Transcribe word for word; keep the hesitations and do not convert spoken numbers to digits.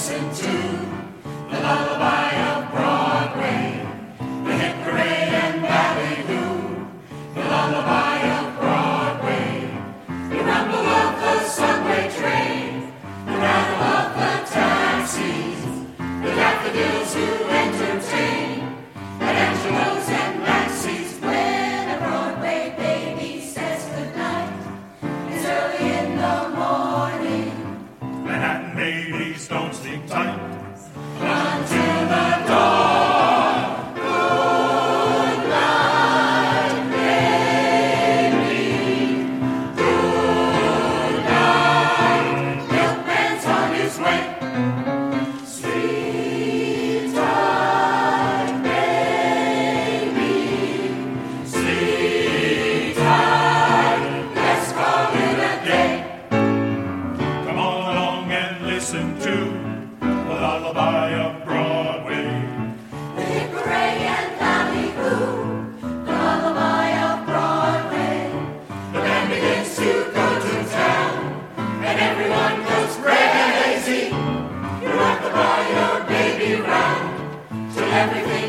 listen to the lullaby of Broadway, the hit parade and ballyhoo, the lullaby of Broadway, the rumble of the subway train, the rattle of the taxis, the daffodils who entertain at Angelo's and Maxie's. When a Broadway baby says goodnight, it's early in the morning. Manhattan babies don't sleep tight until the dawn. Good night, baby. Good night. Milkman's on his way. Sleep tight, baby. Sleep tight. Let's call it a day. Come on along and listen to the lullaby of Broadway. The hit parade and ballyhoo, the lullaby of Broadway. The band begins to go to town, and everyone goes crazy. You rock the boy, your baby round, till everything